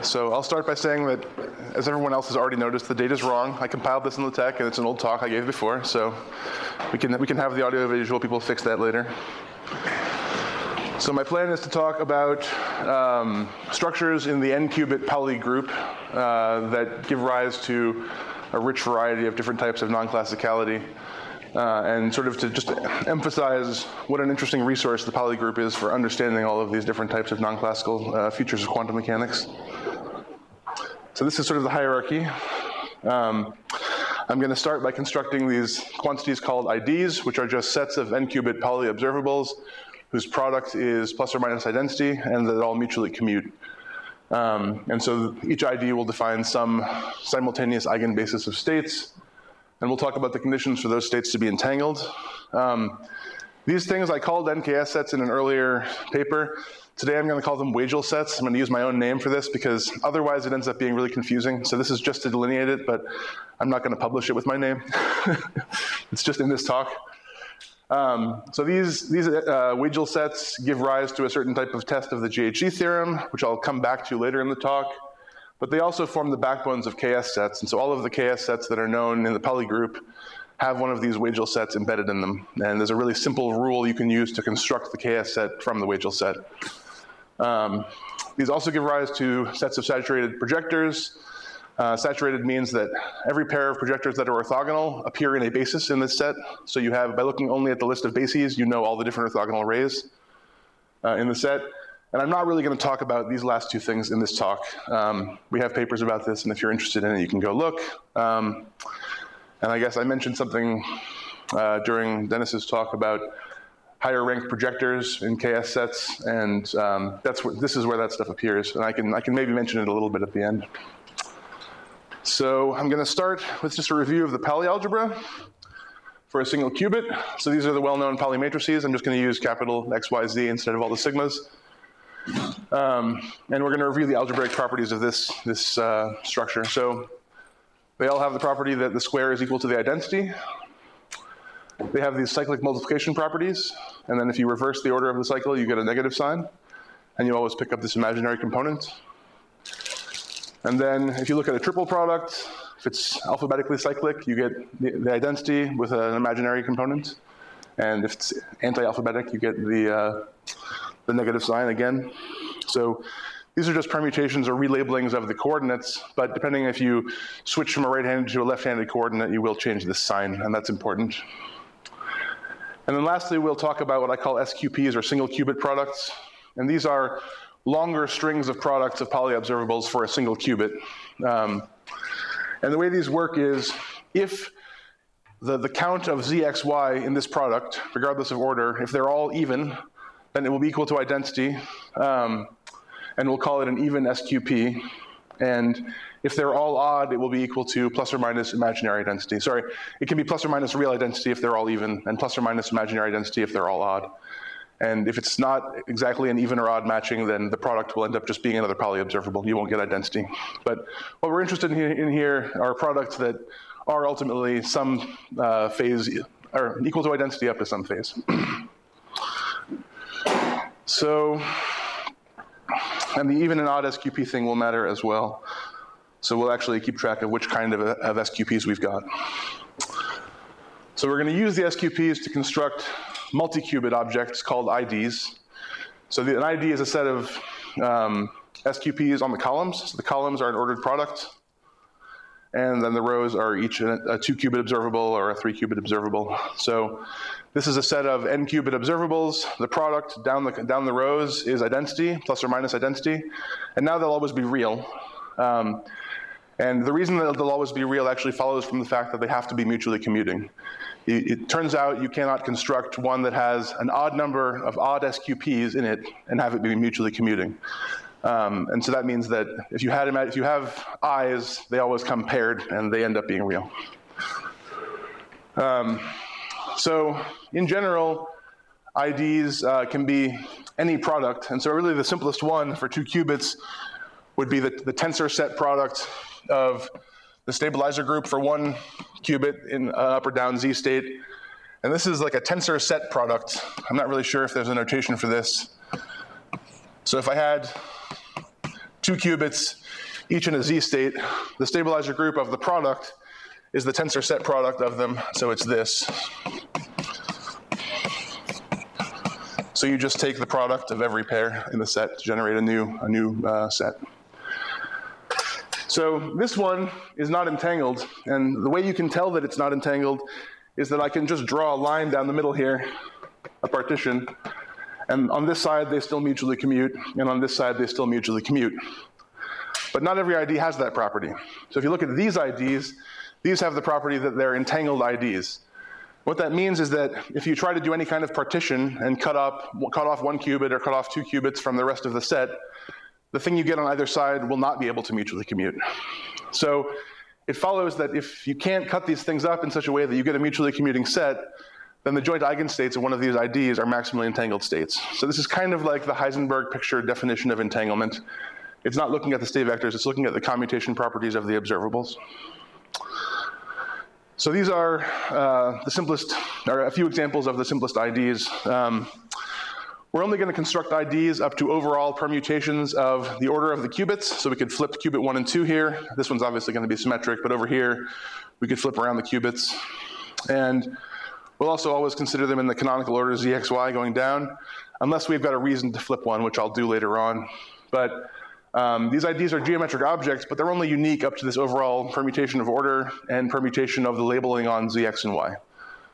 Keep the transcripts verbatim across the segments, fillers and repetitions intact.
So I'll start by saying that, as everyone else has already noticed, the data's wrong. I compiled this in LaTeX, and it's an old talk I gave before, so we can, we can have the audio visual people fix that later. So my plan is to talk about um, structures in the n-qubit Pauli group uh, that give rise to a rich variety of different types of non-classicality, uh, and sort of to just emphasize what an interesting resource the Pauli group is for understanding all of these different types of non-classical uh, features of quantum mechanics. So this is sort of the hierarchy. Um, I'm going to start by constructing these quantities called I Ds, which are just sets of n-qubit Pauli observables whose product is plus or minus identity and that all mutually commute. Um, and so each I D will define some simultaneous eigenbasis of states, and we'll talk about the conditions for those states to be entangled. Um, these things I called N K S sets in an earlier paper. Today I'm going to call them Waegel sets. I'm going to use my own name for this because otherwise it ends up being really confusing. So this is just to delineate it, but I'm not going to publish it with my name. It's just in this talk. Um, so these, these uh, Waegel sets give rise to a certain type of test of the G H Z theorem, which I'll come back to later in the talk. But they also form the backbones of K S sets. And so all of the K S sets that are known in the Pauli group have one of these Waegel sets embedded in them. And there's a really simple rule you can use to construct the K S set from the Waegel set. Um, these also give rise to sets of saturated projectors. Uh, saturated means that every pair of projectors that are orthogonal appear in a basis in this set. So you have, by looking only at the list of bases, you know all the different orthogonal arrays uh, in the set. And I'm not really going to talk about these last two things in this talk. Um, we have papers about this, and if you're interested in it, you can go look. Um, and I guess I mentioned something uh, during Dennis's talk about higher ranked projectors in K S sets, and um, that's where, this is where that stuff appears. And I can, I can maybe mention it a little bit at the end. So I'm going to start with just a review of the Pauli algebra for a single qubit. So these are the well-known Pauli matrices. I'm just going to use capital X, Y, Z instead of all the sigmas. Um, and we're going to review the algebraic properties of this, this uh, structure. So they all have the property that the square is equal to the identity. They have these cyclic multiplication properties. And then if you reverse the order of the cycle, you get a negative sign. And you always pick up this imaginary component. And then if you look at a triple product, if it's alphabetically cyclic, you get the, the identity with an imaginary component. And if it's anti-alphabetic, you get the, uh, the negative sign again. So these are just permutations or relabelings of the coordinates, but depending if you switch from a right-handed to a left-handed coordinate, you will change this sign, and that's important. And then lastly, we'll talk about what I call S Q Ps, or single qubit products. And these are longer strings of products of Pauli observables for a single qubit. Um, and the way these work is, if the, the count of Z X Y in this product, regardless of order, if they're all even, then it will be equal to identity, um, and we'll call it an even S Q P. And if they're all odd, it will be equal to plus or minus imaginary identity. Sorry, it can be plus or minus real identity if they're all even, and plus or minus imaginary identity if they're all odd. And if it's not exactly an even or odd matching, then the product will end up just being another Pauli observable. You won't get identity. But what we're interested in here are products that are ultimately some uh, phase, or equal to identity up to some phase. So, and the even and odd S Q P thing will matter as well. So we'll actually keep track of which kind of, of S Q Ps we've got. So we're going to use the S Q Ps to construct multi-qubit objects called I Ds. So the, an I D is a set of um, S Q Ps on the columns. So the columns are an ordered product, and then the rows are each a, a two-qubit observable or a three-qubit observable. So this is a set of n-qubit observables. The product down the, down the rows is identity, plus or minus identity, and now they'll always be real. Um, and the reason that they'll always be real actually follows from the fact that they have to be mutually commuting. It, it turns out you cannot construct one that has an odd number of odd S Q Ps in it and have it be mutually commuting. Um, and so that means that if you, had, if you have I's, they always come paired and they end up being real. Um, so in general, I Ds uh, can be any product. And so really the simplest one for two qubits would be the, the tensor set product of the stabilizer group for one qubit in uh, up or down Z state. And this is like a tensor set product. I'm not really sure if there's a notation for this. So if I had two qubits, each in a Z state. The stabilizer group of the product is the tensor set product of them, so it's this. So you just take the product of every pair in the set to generate a new, a new uh, set. So this one is not entangled, and the way you can tell that it's not entangled is that I can just draw a line down the middle here, a partition, and on this side they still mutually commute, and on this side they still mutually commute. But not every I D has that property. So if you look at these I Ds, these have the property that they're entangled I Ds. What that means is that if you try to do any kind of partition and cut, up, cut off one qubit or cut off two qubits from the rest of the set, the thing you get on either side will not be able to mutually commute. So it follows that if you can't cut these things up in such a way that you get a mutually commuting set, then the joint eigenstates of one of these I Ds are maximally entangled states. So this is kind of like the Heisenberg picture definition of entanglement. It's not looking at the state vectors, it's looking at the commutation properties of the observables. So these are uh, the simplest, or a few examples of the simplest I Ds. Um, we're only gonna construct I Ds up to overall permutations of the order of the qubits. So we could flip qubit one and two here. This one's obviously gonna be symmetric, but over here, we could flip around the qubits. And we'll also always consider them in the canonical order Z X Y going down, unless we've got a reason to flip one, which I'll do later on. But Um, these I Ds are geometric objects, but they're only unique up to this overall permutation of order and permutation of the labeling on Z, X, and Y.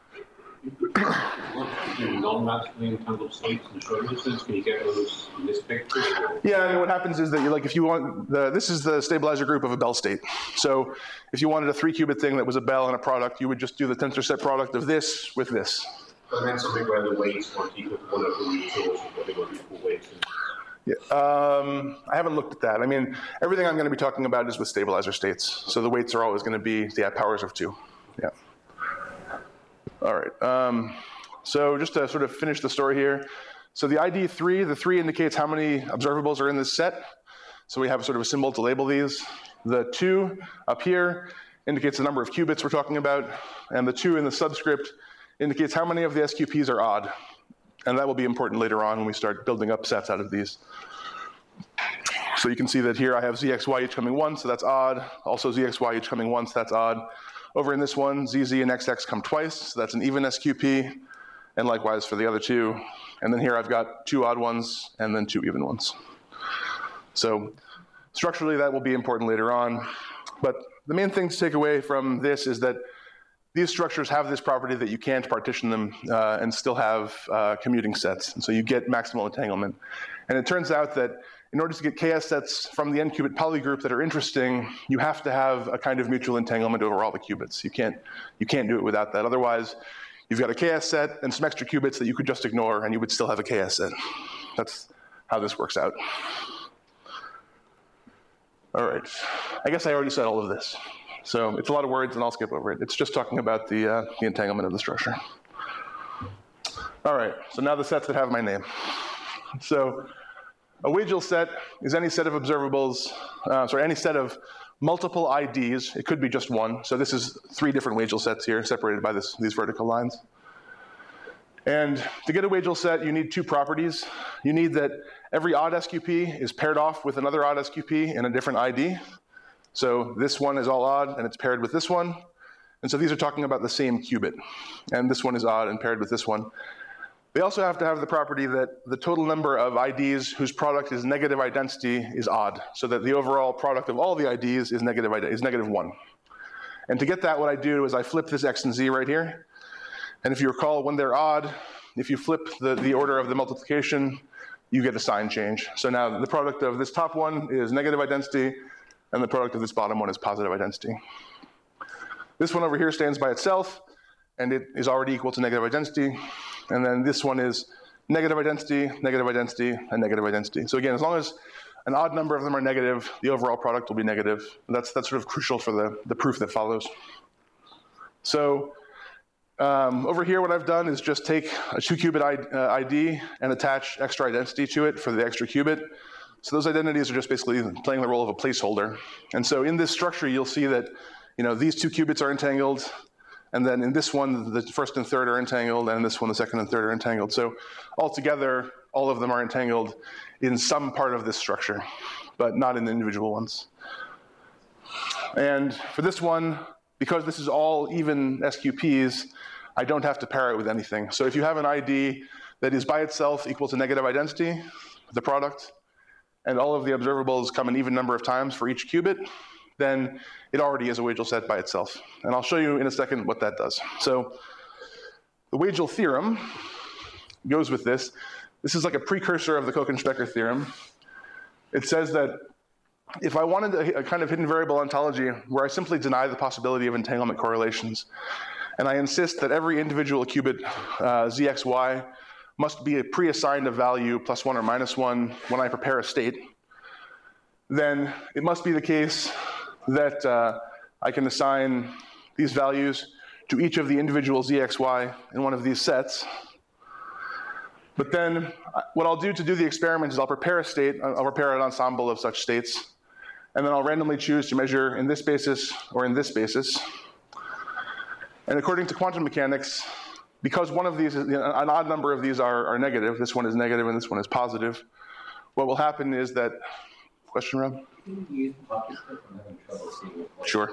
Non-maximally entangled states in the Schrodinger sense, can you get those in this picture? Yeah, I mean, what happens is that you, like, if you want, the, this is the stabilizer group of a Bell state. So if you wanted a three qubit thing that was a Bell and a product, you would just do the tensor set product of this with this. But then something where the weights weren't equal to one of the sources, but they were equal weights. Yeah, um, I haven't looked at that. I mean, everything I'm going to be talking about is with stabilizer states. So the weights are always going to be the powers of two. Yeah. All right. Um, so just to sort of finish the story here. So the I D three, the three indicates how many observables are in this set. So we have sort of a symbol to label these. The two up here indicates the number of qubits we're talking about. And the two in the subscript indicates how many of the S Q Ps are odd. And that will be important later on when we start building up sets out of these. So you can see that here I have Z X Y each coming once, so that's odd. Also Z X Y each coming once, that's odd. Over in this one, Z Z and X X come twice, so that's an even S Q P, and likewise for the other two. And then here I've got two odd ones and then two even ones. So structurally that will be important later on. But the main thing to take away from this is that these structures have this property that you can't partition them uh, and still have uh, commuting sets. And so you get maximal entanglement. And it turns out that in order to get K S sets from the n-qubit poly group that are interesting, you have to have a kind of mutual entanglement over all the qubits. You can't, you can't do it without that. Otherwise, you've got a K S set and some extra qubits that you could just ignore and you would still have a K S set. That's how this works out. All right, I guess I already said all of this. So it's a lot of words and I'll skip over it. It's just talking about the, uh, the entanglement of the structure. All right, so now the sets that have my name. So a Waegel set is any set of observables, uh, sorry, any set of multiple I Ds. It could be just one. So this is three different Waegel sets here separated by this, these vertical lines. And to get a Waegel set, you need two properties. You need that every odd S Q P is paired off with another odd S Q P in a different I D. So this one is all odd and it's paired with this one. And so these are talking about the same qubit. And this one is odd and paired with this one. They also have to have the property that the total number of I Ds whose product is negative identity is odd, so that the overall product of all the I Ds is negative, is negative one. And to get that, what I do is I flip this X and Z right here. And if you recall, when they're odd, if you flip the, the order of the multiplication, you get a sign change. So now the product of this top one is negative identity, and the product of this bottom one is positive identity. This one over here stands by itself, and it is already equal to negative identity. And then this one is negative identity, negative identity, and negative identity. So again, as long as an odd number of them are negative, the overall product will be negative. And that's, that's sort of crucial for the, the proof that follows. So um, over here, what I've done is just take a two qubit I D and attach extra identity to it for the extra qubit. So those identities are just basically playing the role of a placeholder. And so in this structure, you'll see that, you know, these two qubits are entangled. And then in this one, the first and third are entangled, and in this one, the second and third are entangled. So altogether, all of them are entangled in some part of this structure. but not in the individual ones. And for this one, because this is all even S Q Ps, I don't have to pair it with anything. So if you have an I D that is by itself equal to negative identity, the product, and all of the observables come an even number of times for each qubit, then it already is a Waigel set by itself. And I'll show you in a second what that does. So the Waigel theorem goes with this. This is like a precursor of the Kochen-Specker theorem. It says that if I wanted a, a kind of hidden variable ontology where I simply deny the possibility of entanglement correlations, and I insist that every individual qubit uh, Z X Y must be a pre-assigned a value plus one or minus one when I prepare a state, then it must be the case that uh, I can assign these values to each of the individual Z X Y in one of these sets. But then what I'll do to do the experiment is I'll prepare a state, I'll prepare an ensemble of such states, and then I'll randomly choose to measure in this basis or in this basis. And according to quantum mechanics, because one of these, is, an odd number of these are, are negative, this one is negative and this one is positive, what will happen is that, question, Rob? Can you use Kochen-Specker? I'm having trouble seeing it. Sure.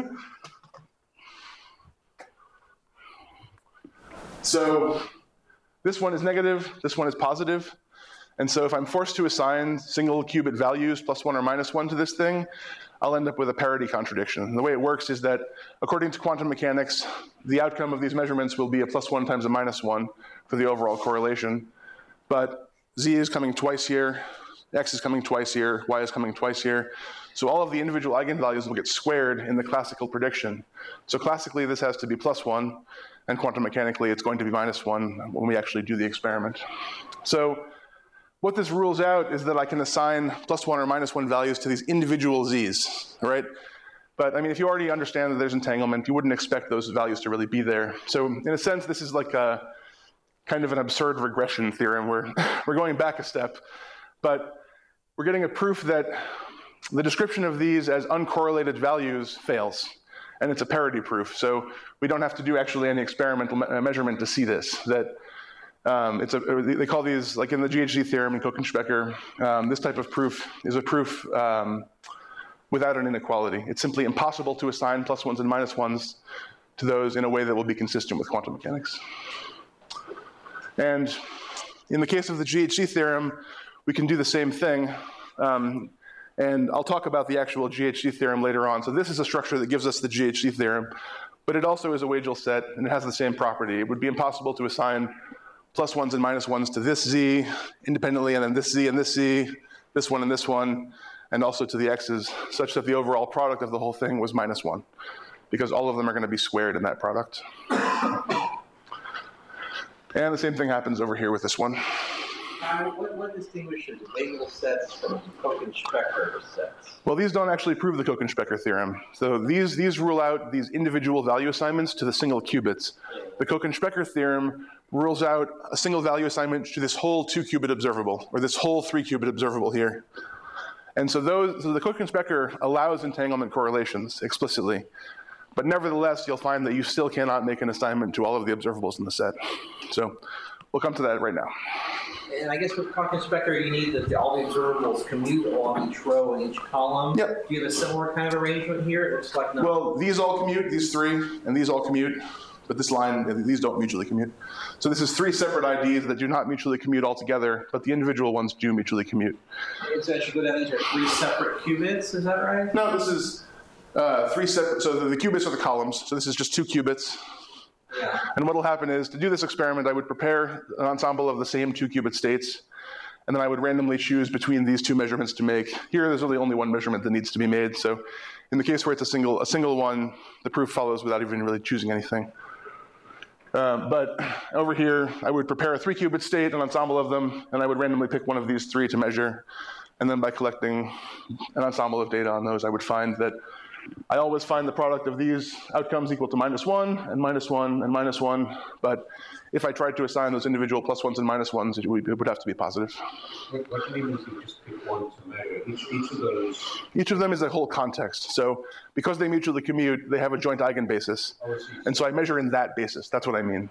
So this one is negative, this one is positive. And so if I'm forced to assign single qubit values plus one or minus one to this thing, I'll end up with a parity contradiction. And the way it works is that according to quantum mechanics, the outcome of these measurements will be a plus one times a minus one for the overall correlation. But Z is coming twice here, X is coming twice here, Y is coming twice here. So all of the individual eigenvalues will get squared in the classical prediction. So classically, this has to be plus one, and quantum mechanically, it's going to be minus one when we actually do the experiment. So what this rules out is that I can assign plus one or minus one values to these individual Z's, right? But I mean, if you already understand that there's entanglement, you wouldn't expect those values to really be there. So in a sense, this is like a kind of an absurd regression theorem where we're going back a step, but we're getting a proof that the description of these as uncorrelated values fails, and it's a parity proof. So we don't have to do actually any experimental me measurement to see this, that Um, it's a, they call these, like in the G H Z theorem in Kochen-Specker, um, this type of proof is a proof um, without an inequality. It's simply impossible to assign plus ones and minus ones to those in a way that will be consistent with quantum mechanics. And in the case of the G H Z theorem, we can do the same thing. Um, and I'll talk about the actual G H Z theorem later on. So this is a structure that gives us the G H Z theorem, but it also is a Waigel set, and it has the same property. It would be impossible to assign plus ones and minus ones to this Z independently, and then this Z and this Z, this one and this one, and also to the X's, such that the overall product of the whole thing was minus one, because all of them are going to be squared in that product. And the same thing happens over here with this one. Uh, what, what distinguishes Waigel sets from Kochen-Specker sets? Well, these don't actually prove the Kochen-Specker theorem. So these, these rule out these individual value assignments to the single qubits. The Kochen-Specker theorem rules out a single value assignment to this whole two qubit observable, or this whole three qubit observable here. And so, those, so the Kochen-Specker allows entanglement correlations explicitly, but nevertheless, you'll find that you still cannot make an assignment to all of the observables in the set. So we'll come to that right now. And I guess with Kochen-Specker, you need that the, all the observables commute along each row and each column. Yep. Do you have a similar kind of arrangement here? It looks like no. Well, these all commute, these three, and these all commute. But this line, these don't mutually commute. So this is three separate I Ds that do not mutually commute altogether, but the individual ones do mutually commute. And so as you go down, these are three separate qubits, is that right? No, this is uh, three separate, so the, the qubits are the columns. So this is just two qubits. Yeah. And what will happen is, to do this experiment, I would prepare an ensemble of the same two qubit states, and then I would randomly choose between these two measurements to make. Here, there's really only one measurement that needs to be made. So in the case where it's a single, a single one, the proof follows without even really choosing anything. Um, but over here, I would prepare a three qubit state, an ensemble of them, and I would randomly pick one of these three to measure. And then by collecting an ensemble of data on those, I would find that I always find the product of these outcomes equal to minus one, and minus one, and minus one. But if I tried to assign those individual plus ones and minus ones, it would, it would have to be positive. What, what do you mean if you just pick one to measure? Each, each of those? Each of them is a whole context. So because they mutually commute, they have a joint eigenbasis. Oh, I see. And so I measure in that basis. That's what I mean.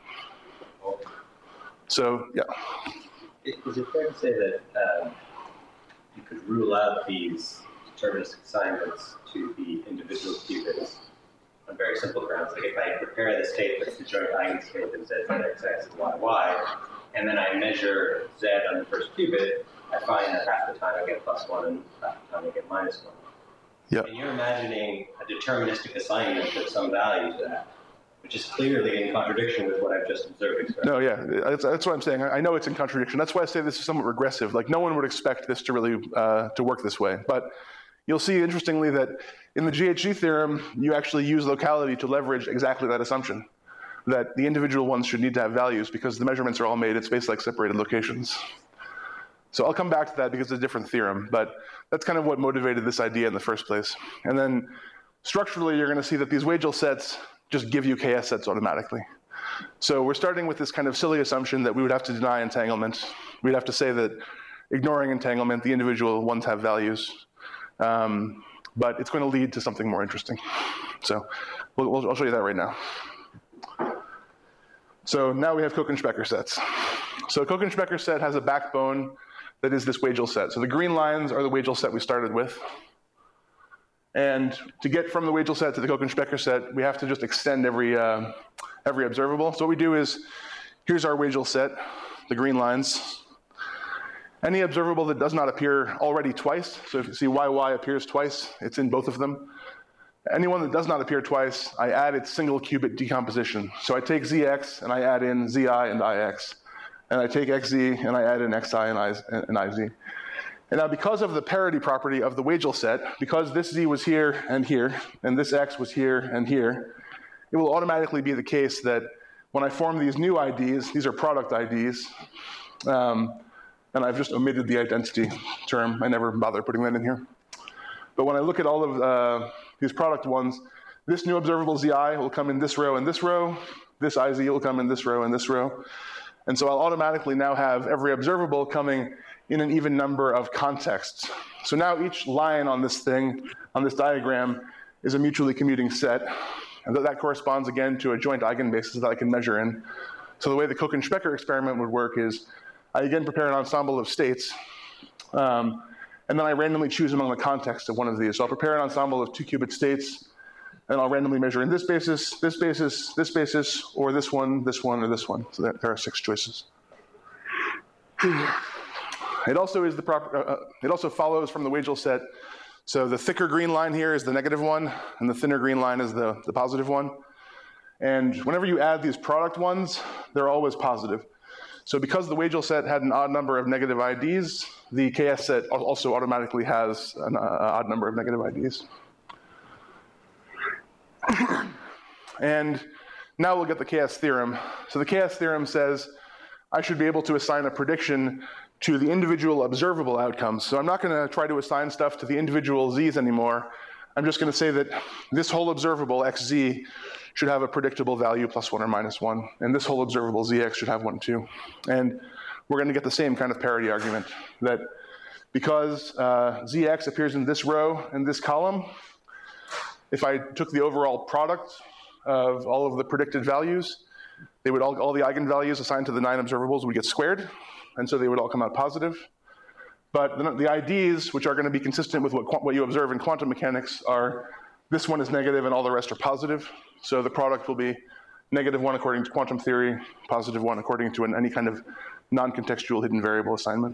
Okay. So, yeah. Is it fair to say that um, you could rule out these deterministic assignments to the individual qubits on very simple grounds. Like if I prepare this tape that's the joint eigenstate of z, z, x, x, and y, y, and then I measure z on the first qubit, I find that half the time I get plus one and half the time I get minus one. Yep. And you're imagining a deterministic assignment of some value to that, which is clearly in contradiction with what I've just observed. Right? No, yeah, that's, that's what I'm saying. I know it's in contradiction. That's why I say this is somewhat regressive. Like, no one would expect this to really uh, to work this way. But you'll see, interestingly, that in the G H Z theorem, you actually use locality to leverage exactly that assumption, that the individual ones should need to have values because the measurements are all made in space-like separated locations. So I'll come back to that because it's a different theorem, but that's kind of what motivated this idea in the first place. And then structurally, you're going to see that these Waegel sets just give you K S sets automatically. So we're starting with this kind of silly assumption that we would have to deny entanglement. We'd have to say that ignoring entanglement, the individual ones have values. Um, but it's going to lead to something more interesting. So we'll, we'll, I'll show you that right now. So now we have Kochen-Specker sets. So Kochen-Specker set has a backbone that is this Waegel set. So the green lines are the Waegel set we started with. And to get from the Waegel set to the Kochen-Specker set, we have to just extend every, uh, every observable. So what we do is, here's our Waegel set, the green lines. Any observable that does not appear already twice, so if you see Y Y appears twice, it's in both of them. Anyone that does not appear twice, I add its single qubit decomposition. So I take Z X and I add in Z I and I X. And I take X Z and I add in X I and I, and I Z. And now because of the parity property of the Waegel set, because this Z was here and here, and this X was here and here, it will automatically be the case that when I form these new I Ds, these are product I Ds, um, and I've just omitted the identity term. I never bother putting that in here. But when I look at all of uh, these product ones, this new observable Z I will come in this row and this row, this I Z will come in this row and this row. And so I'll automatically now have every observable coming in an even number of contexts. So now each line on this thing, on this diagram, is a mutually commuting set. And that corresponds again to a joint eigenbasis that I can measure in. So the way the Kochen-Specker experiment would work is I again prepare an ensemble of states, um, and then I randomly choose among the contexts of one of these. So I'll prepare an ensemble of two qubit states, and I'll randomly measure in this basis, this basis, this basis, or this one, this one, or this one. So there are six choices. It also is the proper. Uh, it also follows from the Waegel set. So the thicker green line here is the negative one, and the thinner green line is the, the positive one. And whenever you add these product ones, they're always positive. So because the Waegel set had an odd number of negative I Ds, the K S set also automatically has an uh, odd number of negative I Ds. And now we'll get the K S theorem. So the K S theorem says I should be able to assign a prediction to the individual observable outcomes. So I'm not going to try to assign stuff to the individual Z's anymore. I'm just going to say that this whole observable X Z should have a predictable value plus one or minus one, and this whole observable Z X should have one too. And we're going to get the same kind of parity argument, that because uh, Z X appears in this row and this column, if I took the overall product of all of the predicted values, they would all, all the eigenvalues assigned to the nine observables would get squared, and so they would all come out positive. But the, the I Ds, which are going to be consistent with what, what you observe in quantum mechanics, are this one is negative and all the rest are positive. So the product will be negative one according to quantum theory, positive one according to an, any kind of non-contextual hidden variable assignment.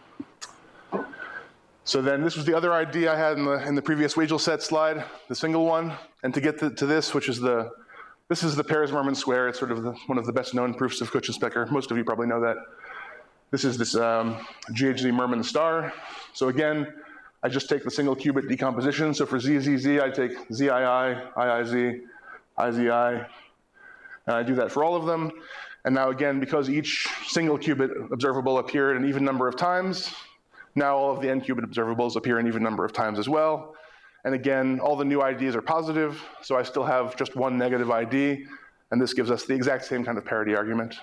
So then this was the other idea I had in the, in the previous Waegel set slide, the single one. And to get to, to this, which is the, this is the Peres-Mermin square. It's sort of the, one of the best known proofs of Kochen-Specker. Most of you probably know that. This is this um, G H Z Mermin star. So again, I just take the single qubit decomposition. So for Z Z Z, I take Z I I, I I Z, I Z I, and I do that for all of them. And now again, because each single qubit observable appeared an even number of times, now all of the n qubit observables appear an even number of times as well. And again, all the new I Ds are positive, so I still have just one negative I D, and this gives us the exact same kind of parity argument.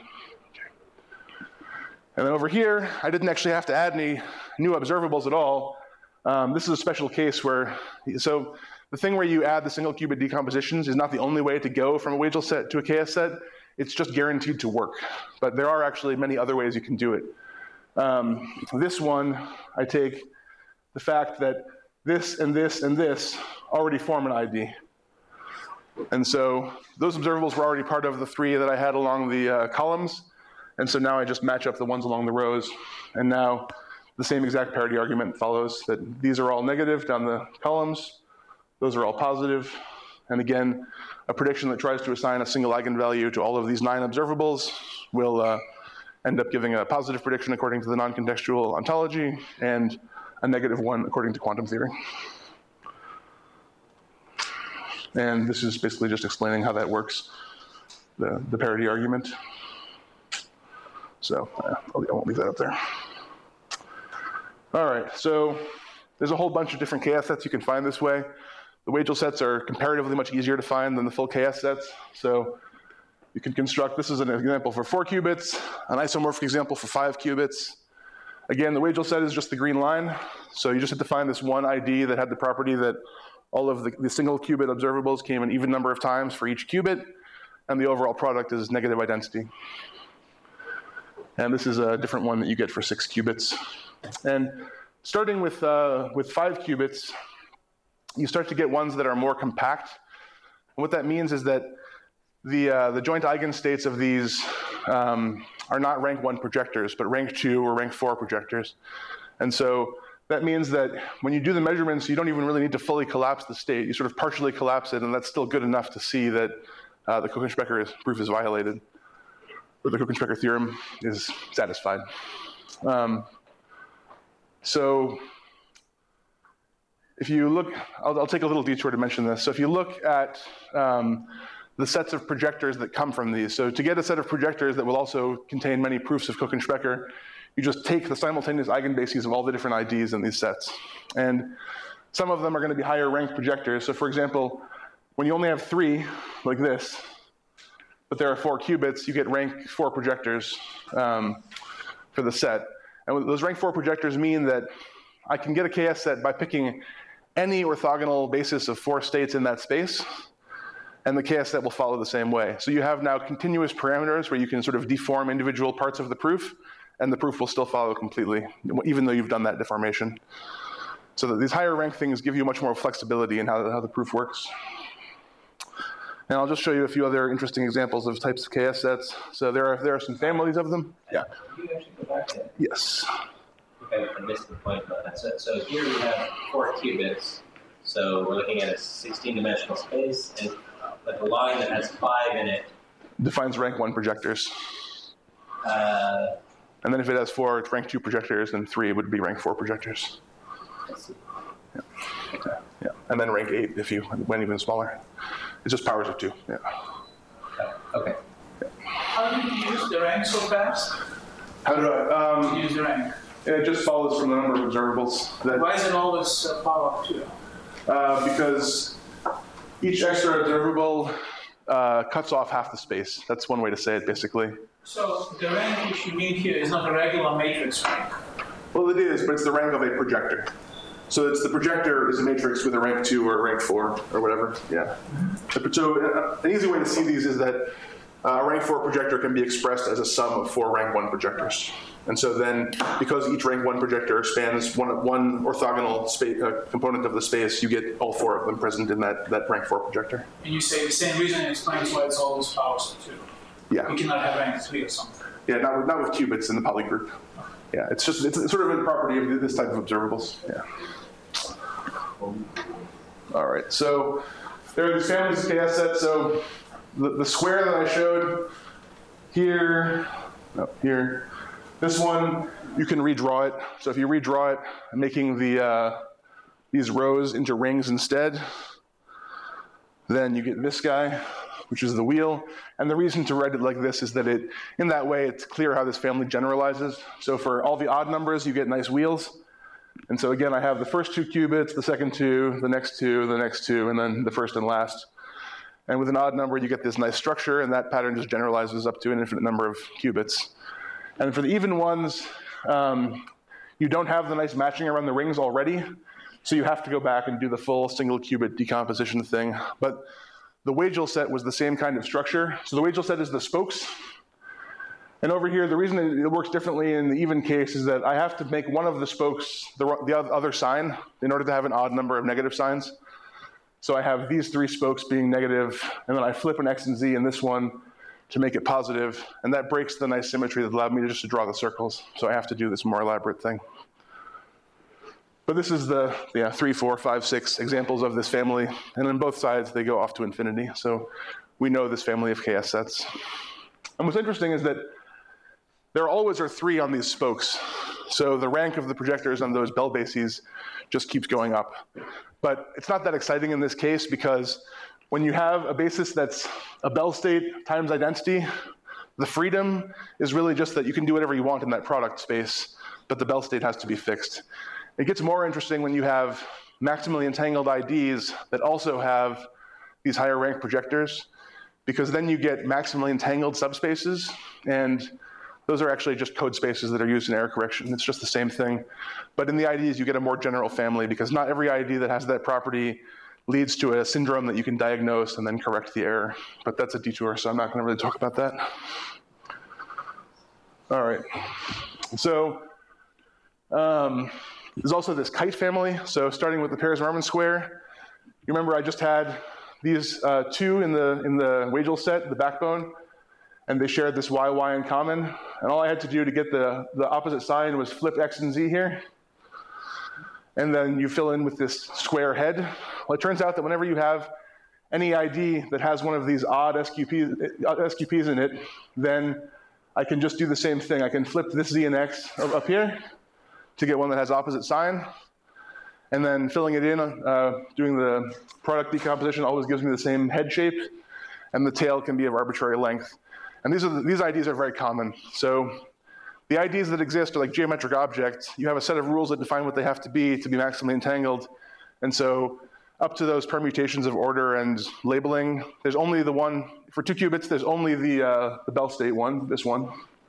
And then over here, I didn't actually have to add any new observables at all. Um, this is a special case where, so the thing where you add the single qubit decompositions is not the only way to go from a Waegel set to a K S set. It's just guaranteed to work. But there are actually many other ways you can do it. Um, this one, I take the fact that this and this and this already form an I D. And so those observables were already part of the three that I had along the uh, columns. And so now I just match up the ones along the rows. And now the same exact parity argument follows, that these are all negative down the columns. Those are all positive. And again, a prediction that tries to assign a single eigenvalue to all of these nine observables will uh, end up giving a positive prediction according to the non-contextual ontology and a negative one according to quantum theory. And this is basically just explaining how that works, the, the parity argument. So uh, I won't leave that up there. All right, so there's a whole bunch of different K S sets you can find this way. The Waegel sets are comparatively much easier to find than the full K S sets. So you can construct, this is an example for four qubits, an isomorphic example for five qubits. Again, the Waegel set is just the green line. So you just have to find this one I D that had the property that all of the, the single qubit observables came an even number of times for each qubit, and the overall product is negative identity. And this is a different one that you get for six qubits. And starting with, uh, with five qubits, you start to get ones that are more compact. And what that means is that the, uh, the joint eigenstates of these um, are not rank one projectors, but rank two or rank four projectors. And so that means that when you do the measurements, you don't even really need to fully collapse the state. You sort of partially collapse it, and that's still good enough to see that uh, the Kochen-Specker proof is violated, or the Kochen-Specker theorem is satisfied. Um, so if you look, I'll, I'll take a little detour to mention this. So if you look at um, the sets of projectors that come from these, so to get a set of projectors that will also contain many proofs of Kochen-Specker, you just take the simultaneous eigenbases of all the different I Ds in these sets. And some of them are going to be higher ranked projectors. So for example, when you only have three, like this, but there are four qubits, you get rank four projectors um, for the set. And those rank four projectors mean that I can get a K S set by picking any orthogonal basis of four states in that space, and the K S set will follow the same way. So you have now continuous parameters where you can sort of deform individual parts of the proof, and the proof will still follow completely, even though you've done that deformation. So that these higher rank things give you much more flexibility in how, how the proof works. And I'll just show you a few other interesting examples of types of K S sets. So there are, there are some families of them. Yeah. Can you actually go back there? Yes. Okay, I missed the point about that. So, so here we have four qubits. So we're looking at a sixteen dimensional space, and but the line that has five in it defines rank one projectors. Uh, and then if it has four, it's rank two projectors, and three would be rank four projectors. Yeah. Okay. Yeah. And then rank eight if you went even smaller. It's just powers of two. Yeah. Okay. Yeah. How did you use the rank so fast? How do I um, Use the rank. It just follows from the number of observables. That, Why is it always uh, power of two? uh, because each extra observable uh, cuts off half the space. That's one way to say it, basically. So the rank which you need here is not a regular matrix rank. Well, it is, but it's the rank of a projector. So it's the projector is a matrix with a rank two or a rank four or whatever. Yeah. So uh, an easy way to see these is that uh, a rank four projector can be expressed as a sum of four rank one projectors. And so then, because each rank one projector spans one, one orthogonal space, uh, component of the space, you get all four of them present in that, that rank four projector. And you say the same reason explains why it's always powers of two. Yeah. You cannot have rank three or something. Yeah, not with, not with qubits in the poly group. Yeah, it's just, it's sort of a property of this type of observables. Yeah. All right, so there are these families of K S sets. So the, the square that I showed here, no, here, this one, you can redraw it. So if you redraw it, making the, uh, these rows into rings instead, then you get this guy, which is the wheel. And the reason to write it like this is that it, in that way, it's clear how this family generalizes. So for all the odd numbers, you get nice wheels. And so again, I have the first two qubits, the second two, the next two, the next two, and then the first and last. And with an odd number, you get this nice structure, and that pattern just generalizes up to an infinite number of qubits. And for the even ones, um, you don't have the nice matching around the rings already, so you have to go back and do the full single qubit decomposition thing. But the Waegel set was the same kind of structure. So the Waegel set is the spokes, And over here, the reason it works differently in the even case is that I have to make one of the spokes the, the other sign in order to have an odd number of negative signs. So I have these three spokes being negative, and then I flip an X and Z in this one to make it positive, and that breaks the nice symmetry that allowed me to just to draw the circles. So I have to do this more elaborate thing. But this is the yeah, three, four, five, six examples of this family, and on both sides they go off to infinity. So we know this family of K S sets. And what's interesting is that there always are three on these spokes. So the rank of the projectors on those Bell bases just keeps going up. But it's not that exciting in this case because when you have a basis that's a Bell state times identity, the freedom is really just that you can do whatever you want in that product space, but the Bell state has to be fixed. It gets more interesting when you have maximally entangled I Ds that also have these higher rank projectors, because then you get maximally entangled subspaces, and those are actually just code spaces that are used in error correction. It's just the same thing. But in the I Ds, you get a more general family, because not every I D that has that property leads to a syndrome that you can diagnose and then correct the error. But that's a detour, so I'm not gonna really talk about that. All right, so um, there's also this kite family. So starting with the Pears-Raman square, you remember I just had these uh, two in the, in the Waigel set, the backbone, and they shared this Y Y in common. And all I had to do to get the, the opposite sign was flip X and Z here. And then you fill in with this square head. Well, it turns out that whenever you have any I D that has one of these odd S Q Ps, S Q Ps in it, then I can just do the same thing. I can flip this Z and X up here to get one that has opposite sign. And then filling it in, uh, doing the product decomposition always gives me the same head shape, and the tail can be of arbitrary length. And these, are the, these I Ds are very common. So the I Ds that exist are like geometric objects. You have a set of rules that define what they have to be to be maximally entangled. And so up to those permutations of order and labeling, there's only the one, for two qubits, there's only the, uh, the Bell state one, this one.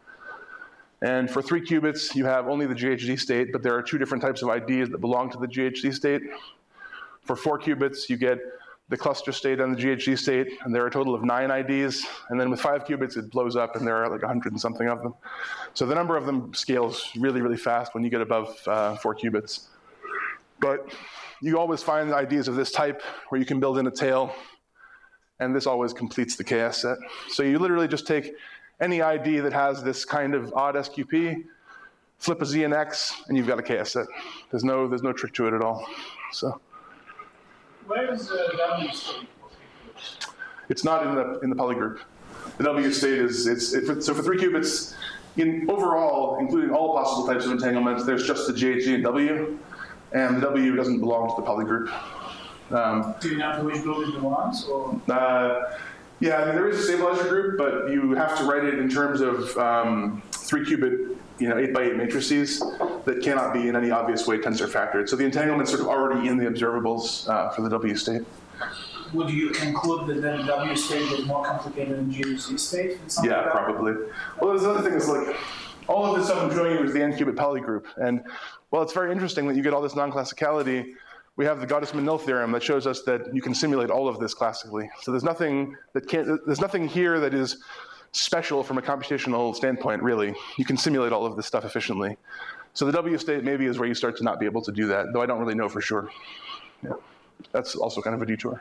And for three qubits, you have only the G H Z state, but there are two different types of I Ds that belong to the G H Z state. For four qubits, you get the cluster state and the G H Z state, and there are a total of nine I Ds. And then with five qubits, it blows up, and there are like a hundred and something of them. So the number of them scales really, really fast when you get above uh, four qubits. But you always find I Ds of this type where you can build in a tail, and this always completes the K S set. So you literally just take any I D that has this kind of odd S Q P, flip a Z and X, and you've got a K S set. There's no, there's no trick to it at all. So. Where is the W state? It's not in the in the poly group. The W state is it's it, so for three qubits, in overall, including all possible types of entanglements, there's just the G H Z and W, and the W doesn't belong to the poly group. Um, Do you know which group it belongs, or? Uh, yeah, I mean, there is a stabilizer group, but you have to write it in terms of um, three qubit, you know, eight by eight matrices that cannot be in any obvious way tensor factored. So the entanglement's sort of already in the observables uh, for the W state. Would you conclude that the W state is more complicated than G H Z state? Yeah, like probably. Well, there's another thing is like, all of this stuff I'm showing you is the n-qubit poly group. And while it's very interesting that you get all this non-classicality, we have the Gottesman-Nil theorem that shows us that you can simulate all of this classically. So there's nothing that can't, there's nothing here that is special from a computational standpoint, really. You can simulate all of this stuff efficiently. So the W state maybe is where you start to not be able to do that, though I don't really know for sure. Yeah. That's also kind of a detour.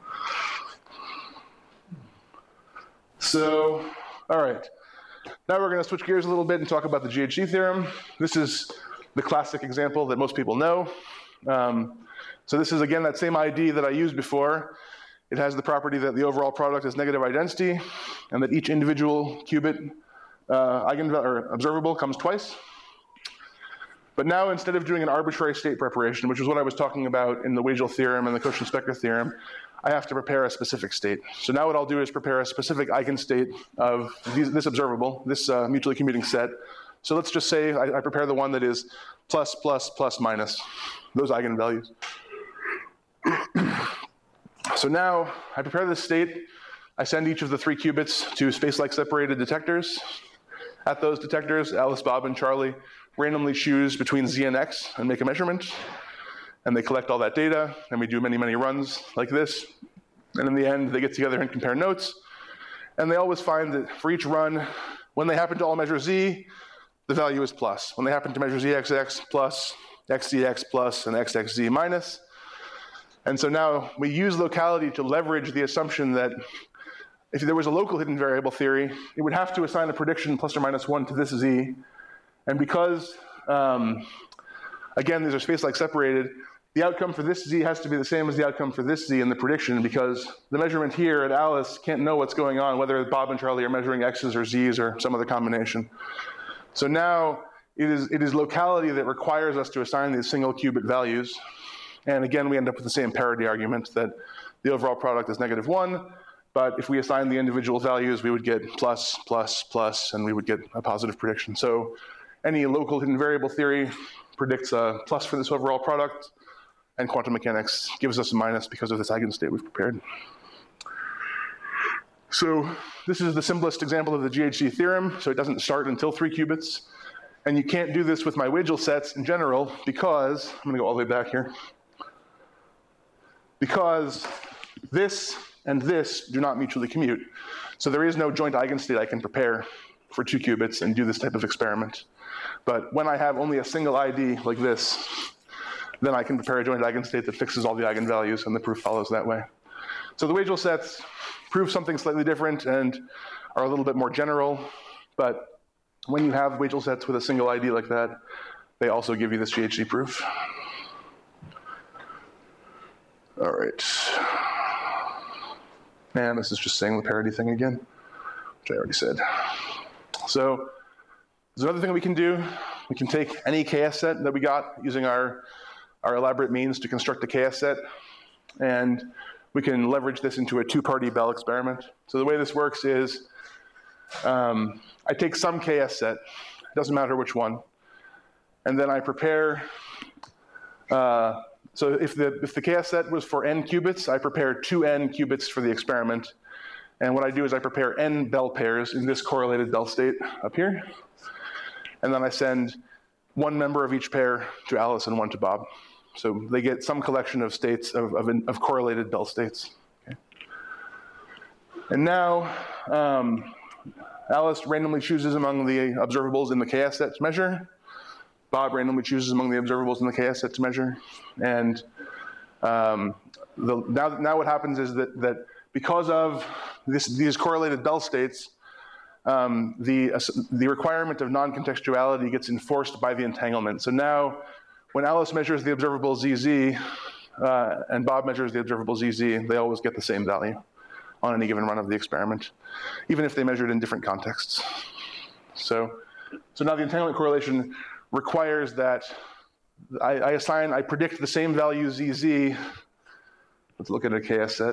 So, all right. Now we're going to switch gears a little bit and talk about the G H Z theorem. This is the classic example that most people know. Um, so this is, again, that same I D that I used before. It has the property that the overall product is negative identity, and that each individual qubit uh, eigen or observable comes twice. But now, instead of doing an arbitrary state preparation, which is what I was talking about in the Waigel theorem and the Cauchy-Specker theorem, I have to prepare a specific state. So now what I'll do is prepare a specific eigenstate of these, this observable, this uh, mutually commuting set. So let's just say I, I prepare the one that is plus, plus, plus, minus, those eigenvalues. So now I prepare this state. I send each of the three qubits to space-like separated detectors. At those detectors, Alice, Bob, and Charlie randomly choose between Z and X and make a measurement. And they collect all that data, and we do many, many runs like this. And in the end, they get together and compare notes. And they always find that for each run, when they happen to all measure z, the value is plus. When they happen to measure zxx plus, xzx plus, and xxz minus. And so now we use locality to leverage the assumption that if there was a local hidden variable theory, it would have to assign a prediction plus or minus one to this z. And because, um, again, these are space-like separated, the outcome for this z has to be the same as the outcome for this z in the prediction, because the measurement here at Alice can't know what's going on, whether Bob and Charlie are measuring x's or z's or some other combination. So now it is, it is locality that requires us to assign these single qubit values. And again, we end up with the same parity argument that the overall product is negative one, but if we assign the individual values, we would get plus, plus, plus, and we would get a positive prediction. So any local hidden variable theory predicts a plus for this overall product, and quantum mechanics gives us a minus because of this eigenstate we've prepared. So this is the simplest example of the G H Z theorem, so it doesn't start until three qubits. And you can't do this with my Wagel sets in general because, I'm gonna go all the way back here, because this and this do not mutually commute. So there is no joint eigenstate I can prepare for two qubits and do this type of experiment. But when I have only a single I D like this, then I can prepare a joint eigenstate that fixes all the eigenvalues, and the proof follows that way. So the Wagel sets prove something slightly different and are a little bit more general, but when you have Wagel sets with a single I D like that, they also give you this G H Z proof. All right. And this is just saying the parity thing again, which I already said. So there's another thing we can do. We can take any K S set that we got using our, our elaborate means to construct a K S set, and we can leverage this into a two-party Bell experiment. So the way this works is um, I take some K S set, it doesn't matter which one, and then I prepare, uh, so if the, if the K S set was for n qubits, I prepare two n qubits for the experiment. And what I do is I prepare n Bell pairs in this correlated Bell state up here. And then I send one member of each pair to Alice and one to Bob. So they get some collection of states, of, of, of correlated Bell states. Okay. And now, um, Alice randomly chooses among the observables in the K S set to measure. Bob randomly chooses among the observables in the K S set to measure. And um, the, now, now what happens is that, that because of this, these correlated Bell states, um, the, uh, the requirement of non-contextuality gets enforced by the entanglement. So now, when Alice measures the observable Z Z uh, and Bob measures the observable Z Z, they always get the same value on any given run of the experiment, even if they measured in different contexts. So, so now the entanglement correlation requires that I, I assign, I predict the same value Z Z. Let's look at a K S set.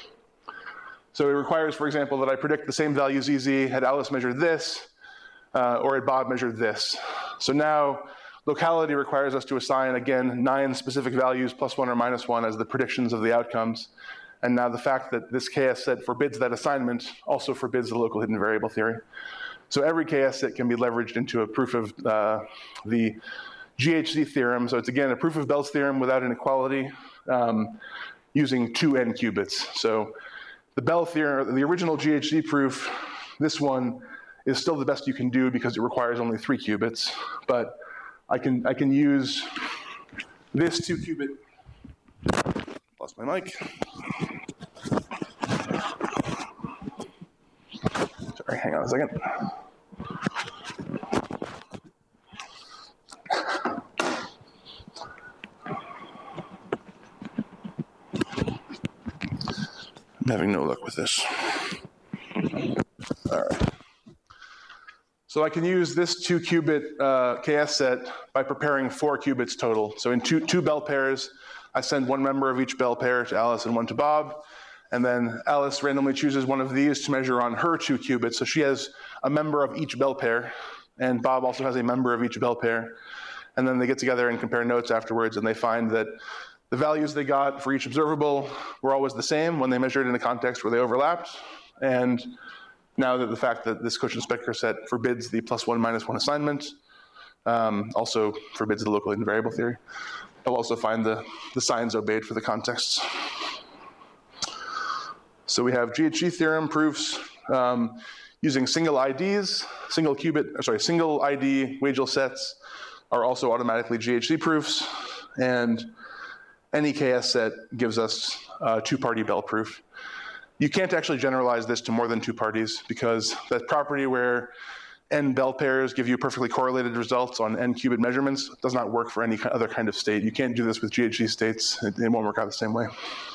So it requires, for example, that I predict the same value Z Z had Alice measured this, uh, or had Bob measured this. So now, locality requires us to assign, again, nine specific values, plus one or minus one, as the predictions of the outcomes. And now the fact that this K S set forbids that assignment also forbids the local hidden variable theory. So every K S set can be leveraged into a proof of uh, the G H Z theorem. So it's, again, a proof of Bell's theorem without inequality um, using two n qubits. So the Bell theorem, the original G H Z proof, this one is still the best you can do because it requires only three qubits. But I can, I can use this two qubit, lost my mic. Sorry, hang on a second. I'm having no luck with this. All right. So I can use this two qubit uh, K S set by preparing four qubits total. So in two, two Bell pairs, I send one member of each Bell pair to Alice and one to Bob. And then Alice randomly chooses one of these to measure on her two qubits. So she has a member of each Bell pair, and Bob also has a member of each Bell pair. And then they get together and compare notes afterwards, and they find that the values they got for each observable were always the same when they measured in a context where they overlapped. And now that the fact that this Cauchy-Spector set forbids the plus one minus one assignment, um, also forbids the local hidden variable theory. They'll also find the, the signs obeyed for the contexts. So we have G H Z theorem proofs. Um, using single I Ds, single qubit, or sorry, single I D Waegel sets are also automatically G H Z proofs, and any K S set gives us a two-party Bell proof. You can't actually generalize this to more than two parties because that property where n Bell pairs give you perfectly correlated results on n qubit measurements does not work for any other kind of state. You can't do this with G H Z states. It, it won't work out the same way.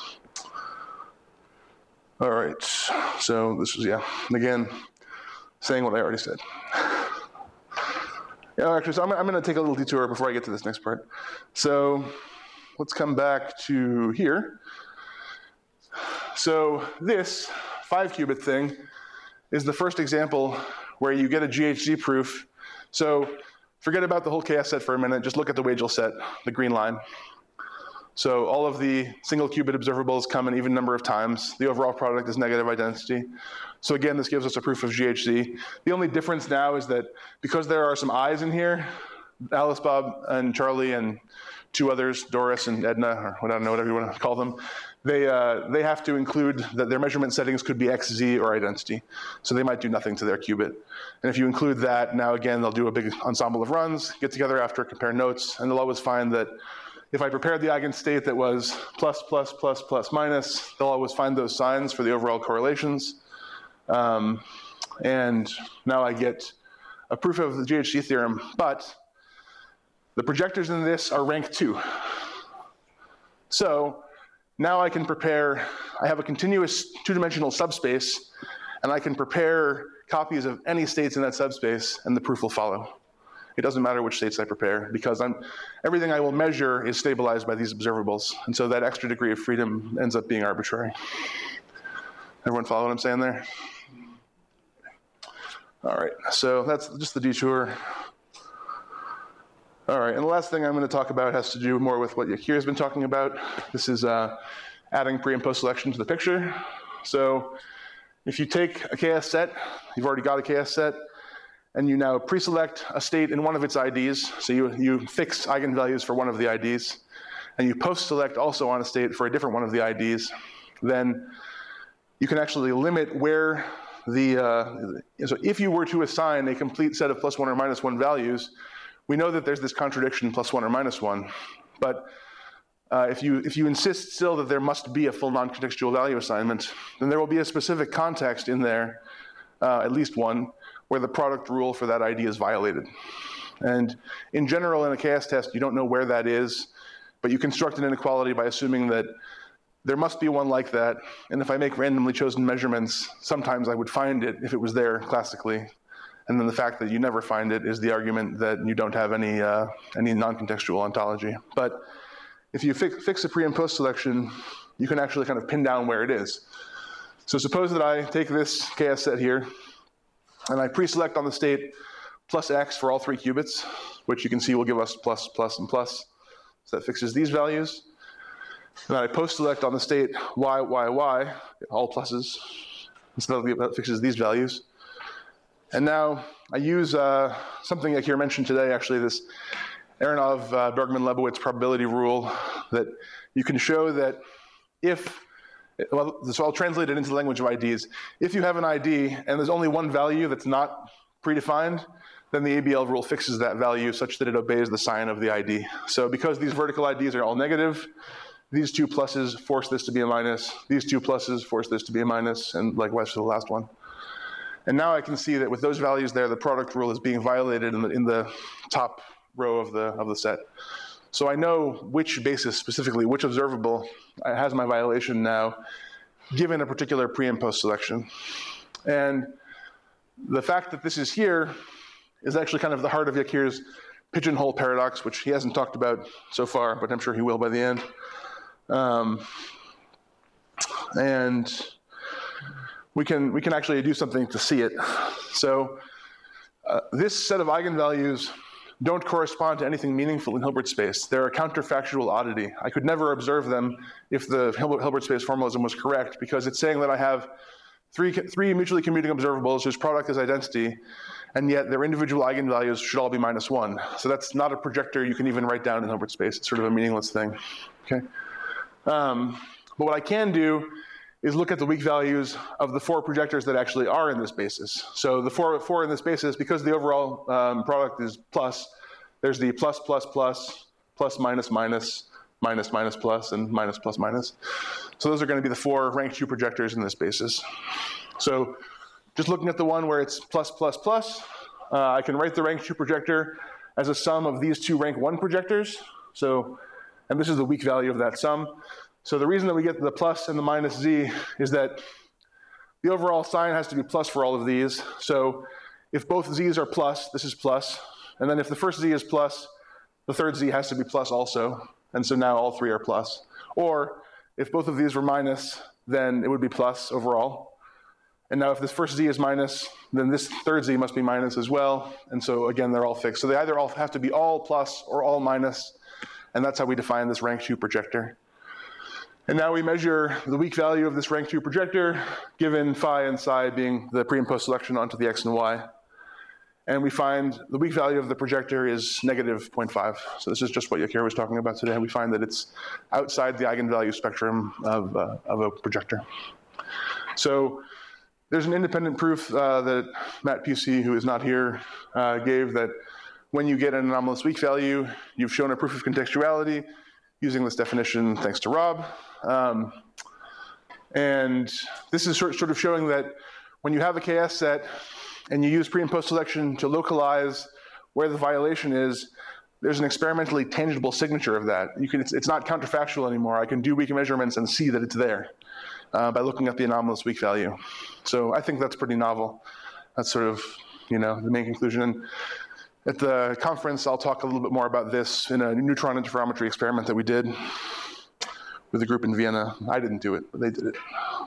All right, so this is, yeah, again, saying what I already said. Yeah, actually, so I'm, I'm gonna take a little detour before I get to this next part. So let's come back to here. So this five qubit thing is the first example where you get a G H Z proof. So forget about the whole K S set for a minute, just look at the Waegel set, the green line. So all of the single qubit observables come an even number of times. The overall product is negative identity. So again, this gives us a proof of G H Z. The only difference now is that because there are some I's in here, Alice, Bob, and Charlie, and two others, Doris and Edna, or I don't know, whatever you want to call them, they, uh, they have to include that their measurement settings could be X Z or identity. So they might do nothing to their qubit. And if you include that, now again, they'll do a big ensemble of runs, get together after, compare notes, and they'll always find that if I prepared the eigenstate that was plus, plus, plus, plus, minus, they'll always find those signs for the overall correlations. Um, and now I get a proof of the G H Z theorem, but the projectors in this are rank two. So now I can prepare, I have a continuous two-dimensional subspace, and I can prepare copies of any states in that subspace, and the proof will follow. It doesn't matter which states I prepare, because I'm, everything I will measure is stabilized by these observables, and so that extra degree of freedom ends up being arbitrary. Everyone follow what I'm saying there? All right, so that's just the detour. All right, and the last thing I'm going to talk about has to do more with what Yakir has been talking about. This is uh, adding pre and post selection to the picture. So if you take a K S set, you've already got a K S set, and you now pre-select a state in one of its I Ds. So you, you fix eigenvalues for one of the I Ds, and you post-select also on a state for a different one of the I Ds. Then you can actually limit where the, uh, so if you were to assign a complete set of plus one or minus one values, we know that there's this contradiction plus one or minus one, but uh, if you if you insist still that there must be a full non-contextual value assignment, then there will be a specific context in there, uh, at least one, where the product rule for that I D is violated. And in general, in a K S test, you don't know where that is, but you construct an inequality by assuming that there must be one like that, and if I make randomly chosen measurements, sometimes I would find it if it was there classically. And then the fact that you never find it is the argument that you don't have any, uh, any non-contextual ontology. But if you fix, fix a pre and post selection, you can actually kind of pin down where it is. So suppose that I take this K S set here, and I pre-select on the state plus X for all three qubits, which you can see will give us plus, plus, and plus. So that fixes these values. And then I post-select on the state Y, Y, Y, all pluses. So that fixes these values. And now I use uh, something Yakir mentioned today, actually, this Aronov uh, Bergman-Lebowitz probability rule, that you can show that if, well, so I'll translate it into the language of I Ds. If you have an I D and there's only one value that's not predefined, then the A B L rule fixes that value such that it obeys the sign of the I D. So because these vertical I Ds are all negative, these two pluses force this to be a minus, these two pluses force this to be a minus, and likewise for the last one. And now I can see that with those values there, the product rule is being violated in the, in the top row of the, of the set. So I know which basis specifically, which observable has my violation now, given a particular pre and post selection. And the fact that this is here is actually kind of the heart of Yakir's pigeonhole paradox, which he hasn't talked about so far, but I'm sure he will by the end. Um, and we can, we can actually do something to see it. So uh, this set of eigenvalues don't correspond to anything meaningful in Hilbert space. They're a counterfactual oddity. I could never observe them if the Hilbert, Hilbert space formalism was correct, because it's saying that I have three, three mutually commuting observables whose product is identity, and yet their individual eigenvalues should all be minus one. So that's not a projector you can even write down in Hilbert space. It's sort of a meaningless thing, okay? Um, but what I can do is look at the weak values of the four projectors that actually are in this basis. So the four, four in this basis, because the overall um, product is plus, there's the plus, plus, plus, plus, minus, minus, minus, minus, plus, and minus, plus, minus. So those are going to be the four rank two projectors in this basis. So just looking at the one where it's plus, plus, plus, uh, I can write the rank two projector as a sum of these two rank one projectors. So, and this is the weak value of that sum. So the reason that we get the plus and the minus z is that the overall sign has to be plus for all of these. So if both z's are plus, this is plus. And then if the first z is plus, the third z has to be plus also. And so now all three are plus. Or if both of these were minus, then it would be plus overall. And now if this first z is minus, then this third z must be minus as well. And so again, they're all fixed. So they either all have to be all plus or all minus. And that's how we define this rank two projector. And now we measure the weak value of this rank two projector, given phi and psi being the pre and post selection onto the x and y. And we find the weak value of the projector is negative zero point five. So this is just what Yakir was talking about today. We find that it's outside the eigenvalue spectrum of, uh, of a projector. So there's an independent proof uh, that Matt Pusey, who is not here, uh, gave that when you get an anomalous weak value, you've shown a proof of contextuality using this definition, thanks to Rob. Um, and this is sort of showing that when you have a K S set and you use pre and post selection to localize where the violation is, there's an experimentally tangible signature of that. You can, it's, it's not counterfactual anymore. I can do weak measurements and see that it's there uh, by looking at the anomalous weak value. So I think that's pretty novel. That's sort of, you know, the main conclusion. And at the conference, I'll talk a little bit more about this in a neutron interferometry experiment that we did with a group in Vienna. I didn't do it, but they did it.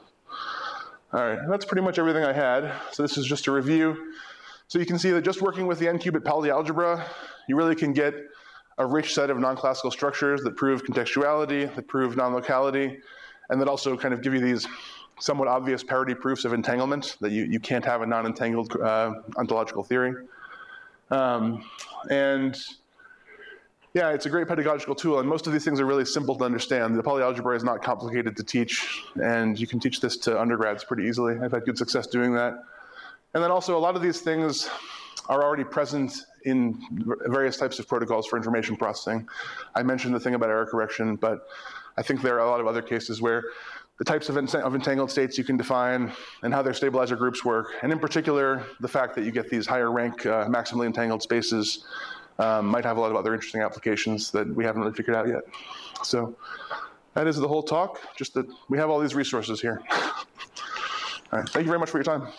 All right, that's pretty much everything I had. So this is just a review. So you can see that just working with the n-qubit Pauli algebra, you really can get a rich set of non-classical structures that prove contextuality, that prove non-locality, and that also kind of give you these somewhat obvious parity proofs of entanglement, that you, you can't have a non-entangled uh, ontological theory. Um, and yeah, it's a great pedagogical tool, and most of these things are really simple to understand. The Pauli algebra is not complicated to teach, and you can teach this to undergrads pretty easily. I've had good success doing that. And then also, a lot of these things are already present in various types of protocols for information processing. I mentioned the thing about error correction, but I think there are a lot of other cases where the types of, ent of entangled states you can define and how their stabilizer groups work, and in particular, the fact that you get these higher rank uh, maximally entangled spaces um, might have a lot of other interesting applications that we haven't really figured out yet. So that is the whole talk, just that we have all these resources here. All right, thank you very much for your time.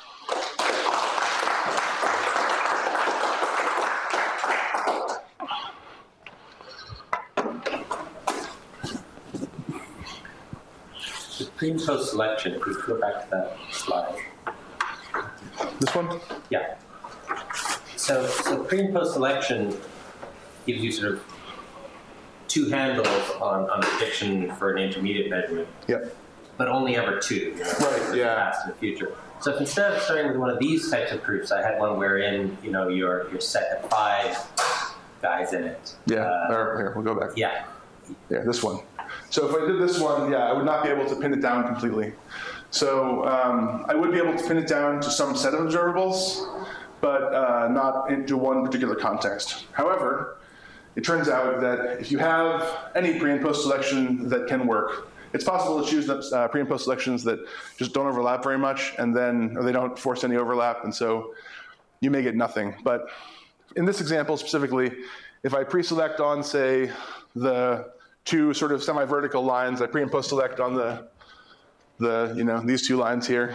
Pre and post selection, if we go back to that slide. This one? Yeah. So, so pre and post selection gives you sort of two handles on, on prediction for an intermediate measurement. Yep. But only ever two. You know, right, yeah. Past and the future. So if instead of starting with one of these types of proofs, I had one wherein, you know, you're, you're set at five guys in it. Yeah, uh, here, here, we'll go back. Yeah. Yeah, this one. So if I did this one, yeah, I would not be able to pin it down completely. So um, I would be able to pin it down to some set of observables, but uh, not into one particular context. However, it turns out that if you have any pre and post selection that can work, it's possible to choose uh, pre and post selections that just don't overlap very much, and then or they don't force any overlap, and so you may get nothing. But in this example specifically, if I pre-select on, say, the two sort of semi-vertical lines, I pre and post select on the, the you know, these two lines here,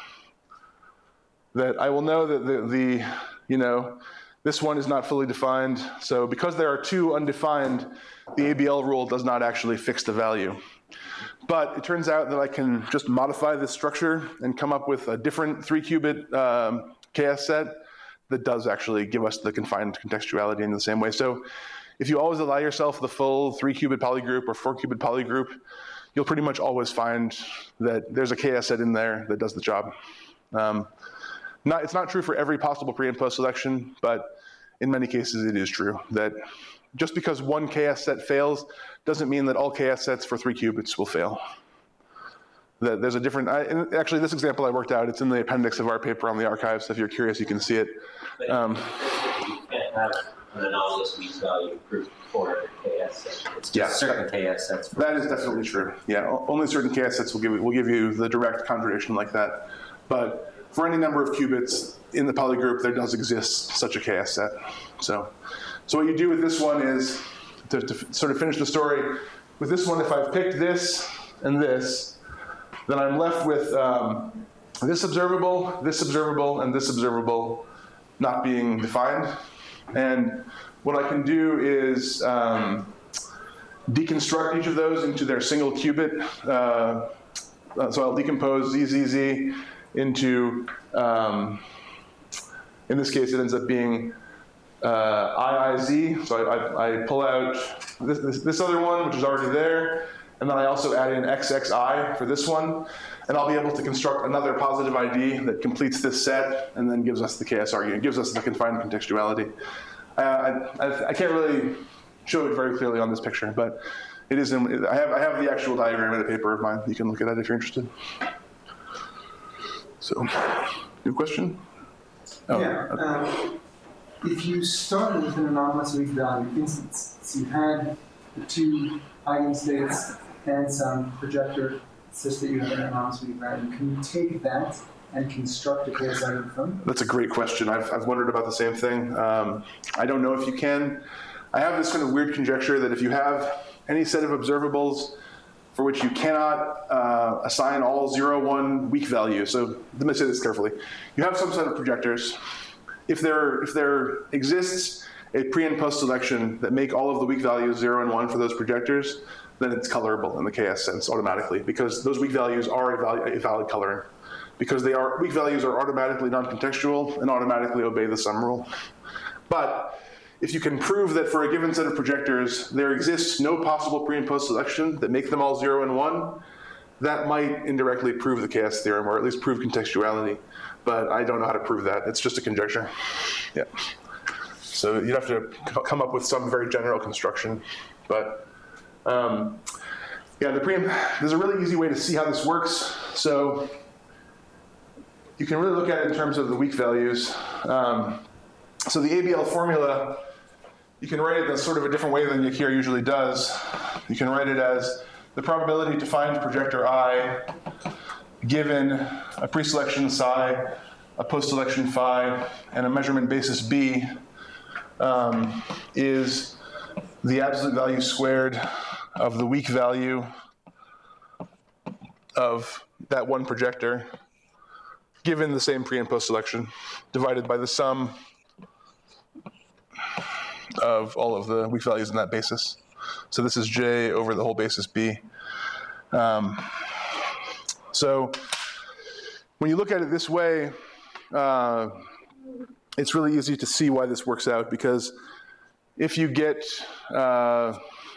that I will know that the, the, you know, this one is not fully defined. So because there are two undefined, the A B L rule does not actually fix the value. But it turns out that I can just modify this structure and come up with a different three qubit um, K S set that does actually give us the confined contextuality in the same way. So if you always allow yourself the full three qubit polygroup or four qubit polygroup, you'll pretty much always find that there's a K S set in there that does the job. Um, not, it's not true for every possible pre and post selection, but in many cases it is true that just because one K S set fails doesn't mean that all K S sets for three qubits will fail. that there's a different, I, and actually this example I worked out, it's in the appendix of our paper on the archive, so if you're curious, you can see it. But Um, you can't have an anomalous weak value proof for K S sets. It's just Yeah. certain K S sets. For That is definitely true. Yeah, o- only certain K S sets will give you, will give you the direct contradiction like that. But for any number of qubits in the poly group, there does exist such a K S set. So, so what you do with this one is, to, to f- sort of finish the story, with this one, if I've picked this and this, then I'm left with um, this observable, this observable, and this observable not being defined. And what I can do is um, deconstruct each of those into their single qubit. Uh, uh, so I'll decompose Z Z Z into, um, in this case, it ends up being uh, I I Z. So I, I, I pull out this, this, this other one, which is already there, and then I also add in X X I for this one, and I'll be able to construct another positive I D that completes this set and then gives us the K S argument, gives us the confined contextuality. Uh, I, I, I can't really show it very clearly on this picture, but it is in, I have, I have the actual diagram in a paper of mine. You can look at that if you're interested. So, new question? Oh, Yeah. okay. Um, if you started with an anomalous weak value instance, so you had the two eigenstates and some projector such that you have an anomalous weak value, can you take that and construct a K S argument from it? That's a great question. I've, I've wondered about the same thing. Um, I don't know if you can. I have this kind of weird conjecture that if you have any set of observables for which you cannot uh, assign all zero, one weak values. So let me say this carefully. You have some set of projectors. If there, if there exists a pre and post selection that make all of the weak values zero and one for those projectors, then it's colorable in the K S sense automatically, because those weak values are a, value, a valid coloring. Because they are, weak values are automatically non-contextual and automatically obey the sum rule. But if you can prove that for a given set of projectors, there exists no possible pre and post selection that make them all zero and one, that might indirectly prove the K S theorem, or at least prove contextuality. But I don't know how to prove that. It's just a conjecture. Yeah. So you'd have to come up with some very general construction. But um, yeah, the pre there's a really easy way to see how this works. So you can really look at it in terms of the weak values. Um, so the A B L formula, you can write it in sort of a different way than Yakir usually does. You can write it as the probability to find projector I given a preselection psi, a post-selection phi, and a measurement basis B um, is the absolute value squared of the weak value of that one projector given the same pre and post selection divided by the sum of all of the weak values in that basis. So this is J over the whole basis B. Um, so when you look at it this way, uh, it's really easy to see why this works out, because if you get, uh,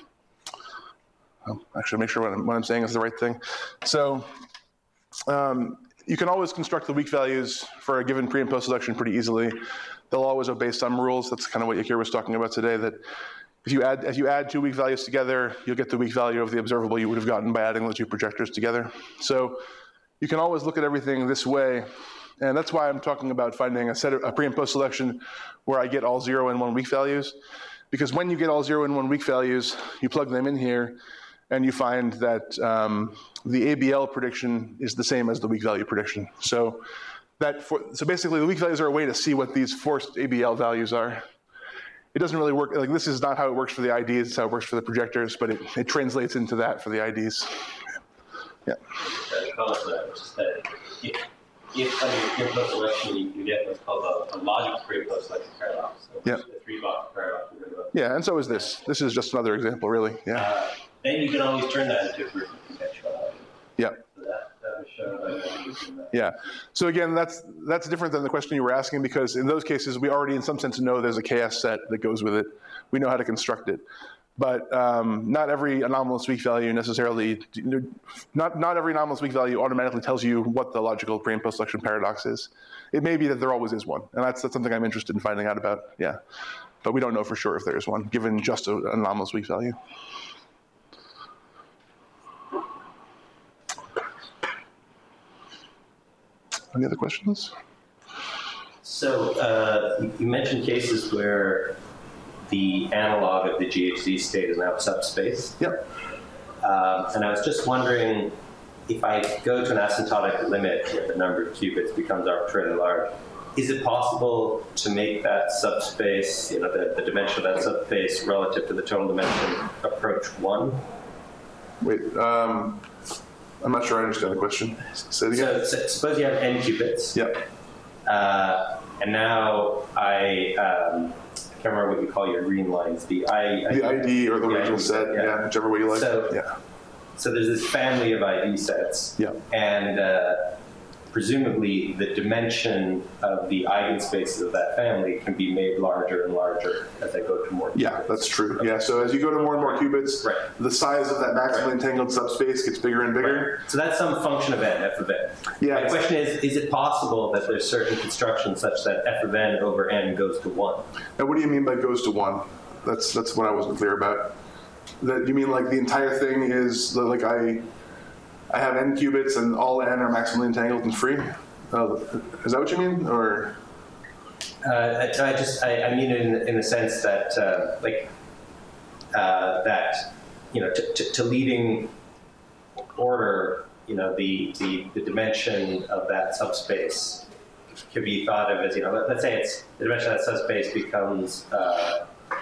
oh, actually make sure what I'm, what I'm saying is the right thing. So um, you can always construct the weak values for a given pre and post selection pretty easily. They'll always obey sum rules. That's kind of what Yakir was talking about today, that if you add if you add two weak values together, you'll get the weak value of the observable you would have gotten by adding the two projectors together. So you can always look at everything this way, and that's why I'm talking about finding a set of a pre and post selection where I get all zero and one weak values, because when you get all zero and one weak values, you plug them in here, and you find that um, the A B L prediction is the same as the weak value prediction. So that for, so basically the weak values are a way to see what these forced A B L values are. It doesn't really work, like this is not how it works for the I Ds, it's how it works for the projectors, but it, it translates into that for the I Ds. Yeah. The concept is that if, if under pre and post selection you can get what's called a, a logical pre and post selection paradox. So Yeah. The three box paradox. we heard about. Yeah, and so is this. This is just another example, really. Yeah. Uh, then you can always turn that into a proof of contextuality. Yeah. So that, that was shown by that. Yeah. So again, that's that's different than the question you were asking, because in those cases, we already in some sense know there's a K S set that goes with it. We know how to construct it. But um, not every anomalous weak value necessarily, not, not every anomalous weak value automatically tells you what the logical pre and post selection paradox is. It may be that there always is one, and that's, that's something I'm interested in finding out about, yeah. But we don't know for sure if there is one, given just an anomalous weak value. Any other questions? So uh, you mentioned cases where the analog of the G H Z state is now subspace. Yep. Um, and I was just wondering, if I go to an asymptotic limit where the number of qubits becomes arbitrarily large, is it possible to make that subspace, you know, the, the dimension of that subspace relative to the total dimension approach one? Wait, um, I'm not sure I understand the question. Say it again. So, so suppose you have n qubits. Yep. Uh, and now I, um, I can't remember what you call your green lines, the I, The I D or the yeah, original set, yeah. yeah, whichever way you like. So- yeah. So there's this family of I D sets. Yeah. And uh, presumably the dimension of the eigenspaces of that family can be made larger and larger as I go to more qubits. Yeah, that's true. Yeah, so as you go to more and more qubits, Right. the size of that maximally Right. entangled subspace gets bigger and bigger. So that's some function of n, f of n. Yeah, My it's- question is, is it possible that there's certain constructions such that f of n over n goes to one? Now, what do you mean by goes to one? That's that's what I wasn't clear about. That you mean like the entire thing is like I I have n qubits and all n are maximally entangled and free? Uh, is that what you mean, or? Uh, I, I just, I, I mean in, in the sense that, uh, like, uh, that, you know, to, to, to leading order, you know, the, the, the dimension of that subspace could be thought of as, you know, let, let's say it's, the dimension of that subspace becomes, uh,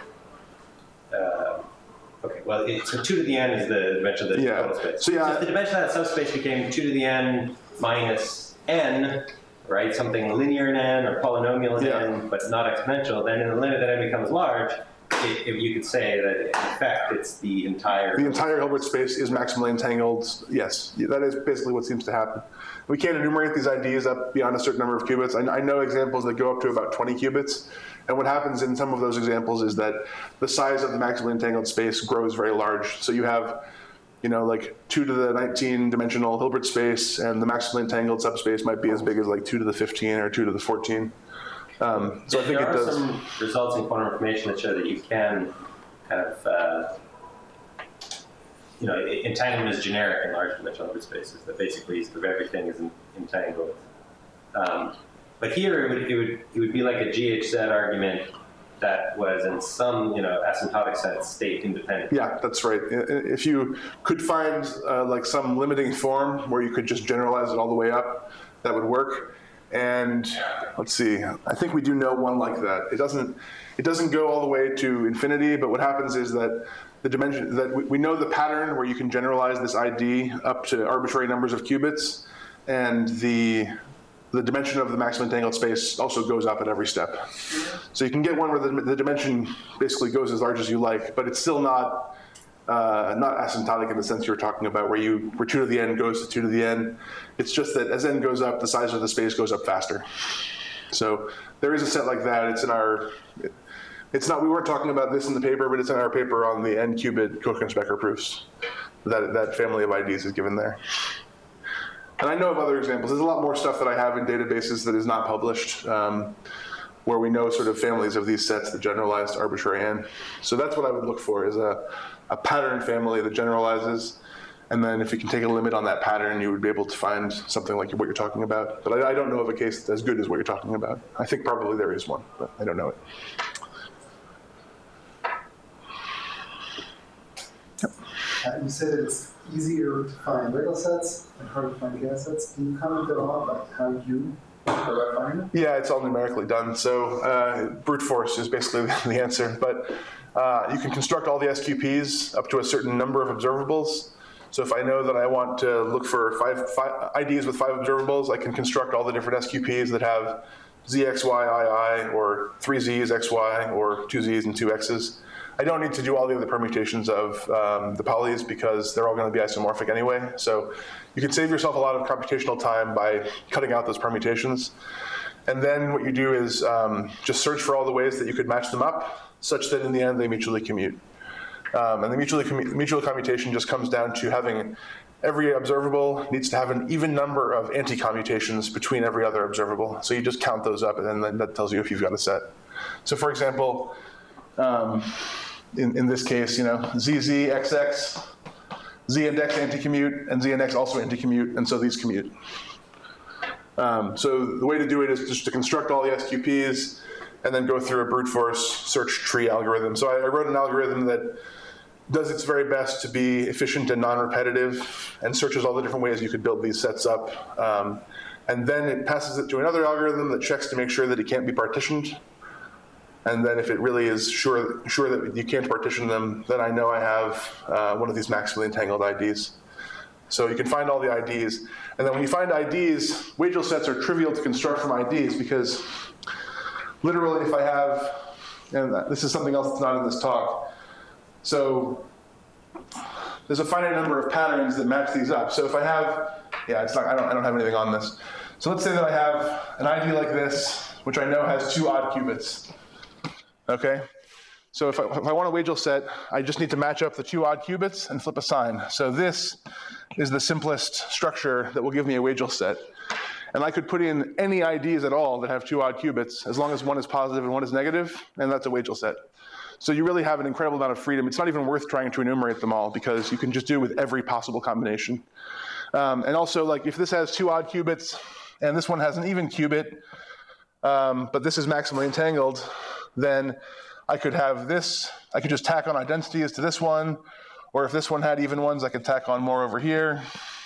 uh, okay, well, it, so two to the n is the dimension of the Yeah. total space. So, yeah. if the dimension of that subspace became two to the n minus n, right, something linear in n or polynomial in Yeah. n, but not exponential, then in the limit that n becomes large, it, it, you could say that in effect it's the entire. The entire Hilbert space is maximally entangled. Yes, that is basically what seems to happen. We can't enumerate these I Ds up beyond a certain number of qubits. I, I know examples that go up to about twenty qubits. And what happens in some of those examples is that the size of the maximally entangled space grows very large. So you have, you know, like two to the nineteen dimensional Hilbert space, and the maximally entangled subspace might be as big as like two to the fifteen or two to the fourteen. Um, so I think there it are does. some results in quantum information that show that you can kind of, uh, you know, entanglement is generic in large dimensional Hilbert spaces. That basically sort of everything is entangled. Um, but here it would, it would it would be like a G H Z argument that was in some, you know, asymptotic sense state independent. Yeah, that's right. I- i- If you could find uh, like some limiting form where you could just generalize it all the way up, that would work. And let's see, I think we do know one like that. It doesn't, it doesn't go all the way to infinity, but what happens is that the dimension, that we, we know the pattern where you can generalize this I D up to arbitrary numbers of qubits, and the the dimension of the maximally entangled space also goes up at every step. So you can get one where the, the dimension basically goes as large as you like, but it's still not uh, not asymptotic in the sense you were talking about, where you where two to the n goes to two to the n. It's just that as n goes up, the size of the space goes up faster. So there is a set like that. It's in our. It, it's not. We weren't talking about this in the paper, but it's in our paper on the n qubit Koch-Becker proofs. That that family of I Ds is given there. And I know of other examples. There's a lot more stuff that I have in databases that is not published, um, where we know sort of families of these sets that generalize to arbitrary n. So that's what I would look for, is a, a pattern family that generalizes. And then if you can take a limit on that pattern, you would be able to find something like what you're talking about. But I, I don't know of a case that's as good as what you're talking about. I think probably there is one, but I don't know it. Uh, you said it's easier to find real sets and harder to find gas sets. Can you comment at all about how you go about finding them? Yeah, it's all numerically done. So uh, brute force is basically the answer. But uh, you can construct all the S Q Ps up to a certain number of observables. So if I know that I want to look for five, five I Ds with five observables, I can construct all the different S Q Ps that have Z X Y I I, or three Z's X Y, or two Z's and two X's. I don't need to do all the other permutations of um, the polys because they're all going to be isomorphic anyway. So you can save yourself a lot of computational time by cutting out those permutations. And then what you do is um, just search for all the ways that you could match them up such that in the end they mutually commute. Um, and the mutually commu mutual commutation just comes down to having every observable needs to have an even number of anti-commutations between every other observable. So you just count those up, and then that tells you if you've got a set. So for example, um, in, in this case, you know, Z Z, X X, Z index anti-commute, and Z index also anti-commute, and so these commute. Um, so the way to do it is just to construct all the S Q Ps and then go through a brute force search tree algorithm. So I, I wrote an algorithm that does its very best to be efficient and non-repetitive and searches all the different ways you could build these sets up. Um, and then it passes it to another algorithm that checks to make sure that it can't be partitioned. And then if it really is sure, sure that you can't partition them, then I know I have uh, one of these maximally entangled I Ds. So you can find all the I Ds. And then when you find I Ds, Waegel sets are trivial to construct from I Ds because literally if I have, and this is something else that's not in this talk, so there's a finite number of patterns that match these up. So if I have, yeah, it's not, I don't, I don't have anything on this. So let's say that I have an I D like this, which I know has two odd qubits. Okay, so if I, if I want a Waegel set, I just need to match up the two odd qubits and flip a sign. So this is the simplest structure that will give me a Waegel set. And I could put in any I Ds at all that have two odd qubits, as long as one is positive and one is negative, and that's a Waegel set. So you really have an incredible amount of freedom. It's not even worth trying to enumerate them all because you can just do it with every possible combination. Um, and also, like, if this has two odd qubits and this one has an even qubit, um, but this is maximally entangled, then I could have this, I could just tack on identities to this one, or if this one had even ones, I could tack on more over here.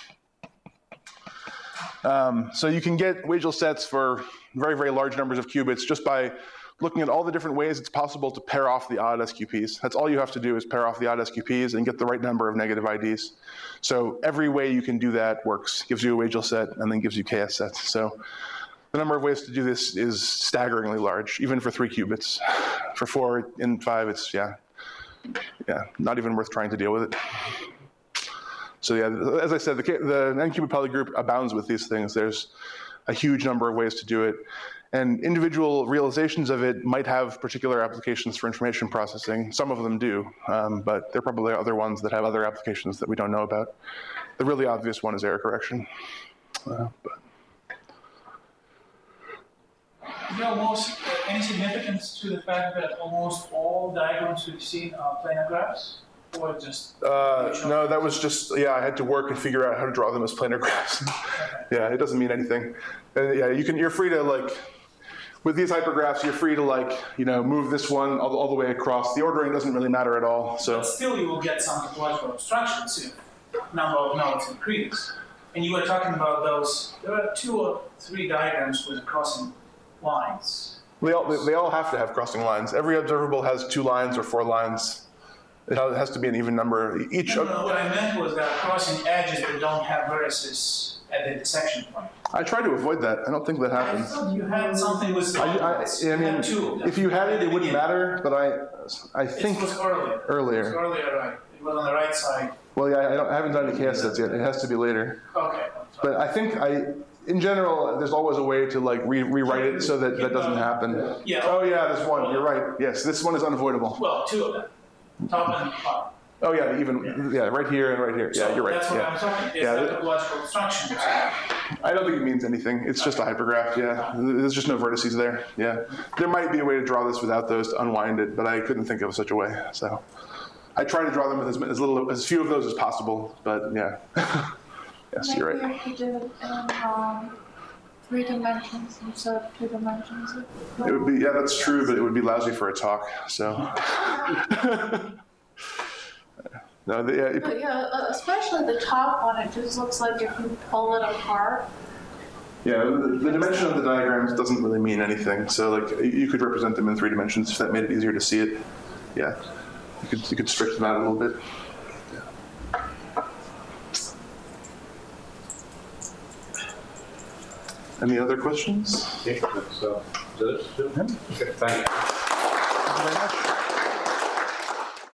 Um, so you can get Waegel sets for very, very large numbers of qubits just by looking at all the different ways it's possible to pair off the odd S Q Ps. That's all you have to do is pair off the odd S Q Ps and get the right number of negative I Ds. So every way you can do that works, gives you a Waegel set and then gives you K S sets. So the number of ways to do this is staggeringly large, even for three qubits. For four and five, it's, yeah, yeah, not even worth trying to deal with it. So yeah, as I said, the, the n-qubit poly group abounds with these things. There's a huge number of ways to do it. And individual realizations of it might have particular applications for information processing. Some of them do, um, but there are probably other ones that have other applications that we don't know about. The really obvious one is error correction. Uh, but. Is there almost uh, any significance to the fact that almost all diagrams we've seen are planar graphs, or just? Uh, no, that was just, yeah, I had to work and figure out how to draw them as planar graphs. Okay. Yeah, it doesn't mean anything. Uh, yeah, you can, you're free to, like, with these hypergraphs, you're free to, like, you know, move this one all, all the way across. The ordering doesn't really matter at all. So. But still, you will get some topological abstractions if number of nodes increase. And you were talking about those, there are two or three diagrams with crossing lines. They all, they, they all have to have crossing lines. Every observable has two lines or four lines. It has to be an even number. Each. No, no, what I meant was that crossing edges that don't have vertices at the intersection point. I try to avoid that. I don't think that happens. I thought you had something with I, I, I mean, two if you had it, it wouldn't matter, but I I think it was earlier. Earlier. It was earlier, right. It was on the right side. Well, yeah, I, don't, I haven't done the K S sets yet. It has to be later. Okay. But I think I, in general, there's always a way to like re rewrite it so that that doesn't happen. Yeah. Oh yeah, there's one. You're right. Yes, this one is unavoidable. Well, two of them, top and bottom. Oh yeah, even yeah, right here and right here. So yeah, you're right. That's what yeah. I'm talking. It's yeah, like a topological abstraction. I don't think it means anything. It's just a hypergraph. Yeah, there's just no vertices there. Yeah, there might be a way to draw this without those to unwind it, but I couldn't think of such a way. So I try to draw them with as, as little, as few of those as possible. But yeah, yes, Maybe you're right. If you did it in um, three dimensions instead of two dimensions. It would be yeah, that's true, but it would be lousy for a talk. So. No, the, yeah, it, But yeah, especially the top one, it just looks like if you pull it apart. Yeah, the, the dimension of the diagrams doesn't really mean anything. So like you could represent them in three dimensions if that made it easier to see it. Yeah, you could you could stretch them out a little bit. Yeah. Any other questions? Okay, so, uh, okay, thank you.